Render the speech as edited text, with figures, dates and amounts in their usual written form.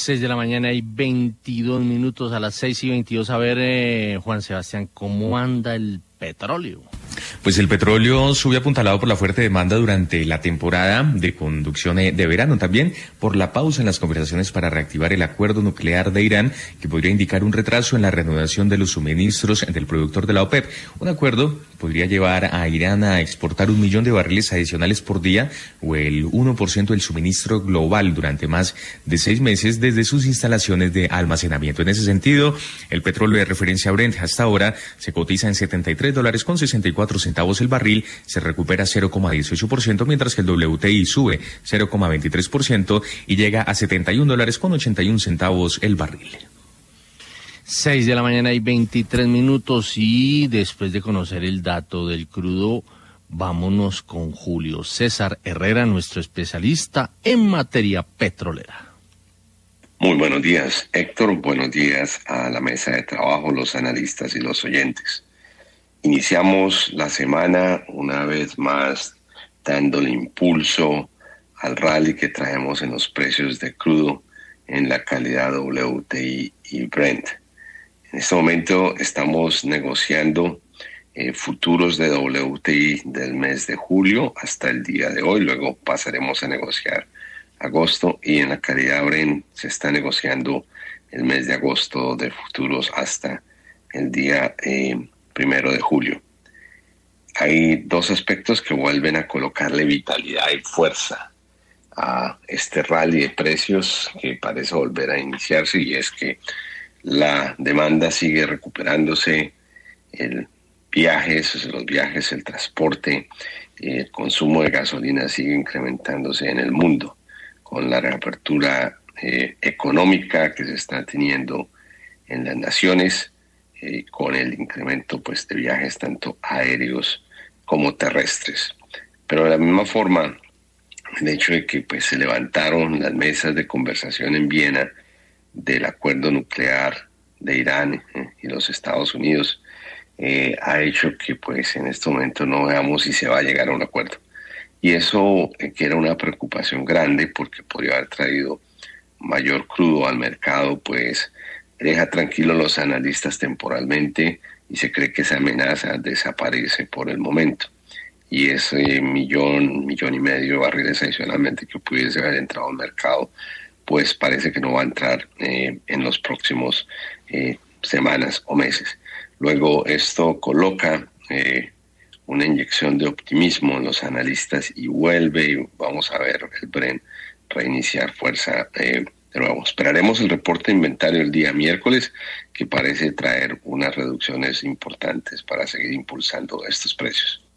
6 de la mañana y 22 minutos, a las 6:22. A ver, Juan Sebastián, ¿cómo anda el petróleo? Pues el petróleo sube apuntalado por la fuerte demanda durante la temporada de conducción de verano, también por la pausa en las conversaciones para reactivar el acuerdo nuclear de Irán, que podría indicar un retraso en la reanudación de los suministros del productor de la OPEP. Un acuerdo podría llevar a Irán a exportar 1 millón de barriles adicionales por día, o el 1% del suministro global durante más de 6 meses desde sus instalaciones de almacenamiento. En ese sentido, el petróleo de referencia Brent hasta ahora se cotiza en $73.64 el barril, se recupera 0,18%, mientras que el WTI sube 0,23% y llega a $71.81 el barril. 6 de la mañana y 23 minutos, y después de conocer el dato del crudo, vámonos con Julio César Herrera, nuestro especialista en materia petrolera. Muy buenos días, Héctor. Buenos días a la mesa de trabajo, los analistas y los oyentes. Iniciamos la semana una vez más dándole impulso al rally que traemos en los precios de crudo en la calidad WTI y Brent. En este momento estamos negociando futuros de WTI del mes de julio hasta el día de hoy. Luego pasaremos a negociar agosto, y en la calidad Brent se está negociando el mes de agosto de futuros hasta el día 1 de julio. Hay dos aspectos que vuelven a colocarle vitalidad y fuerza a este rally de precios que parece volver a iniciarse, y es que la demanda sigue recuperándose, los viajes, el transporte, el consumo de gasolina sigue incrementándose en el mundo, con la reapertura económica que se está teniendo en las naciones, con el incremento pues de viajes tanto aéreos como terrestres. Pero de la misma forma, el hecho de que pues se levantaron las mesas de conversación en Viena del acuerdo nuclear de Irán y los Estados Unidos ha hecho que pues en este momento no veamos si se va a llegar a un acuerdo. Y eso que era una preocupación grande, porque podría haber traído mayor crudo al mercado, pues deja tranquilos los analistas temporalmente, y se cree que esa amenaza desaparece por el momento. Y ese millón y medio de barriles adicionalmente que pudiese haber entrado al mercado, pues parece que no va a entrar en los próximos semanas o meses. Luego esto coloca una inyección de optimismo en los analistas y vuelve, y vamos a ver el Brent reiniciar fuerza de nuevo. Esperaremos el reporte de inventario el día miércoles, que parece traer unas reducciones importantes para seguir impulsando estos precios.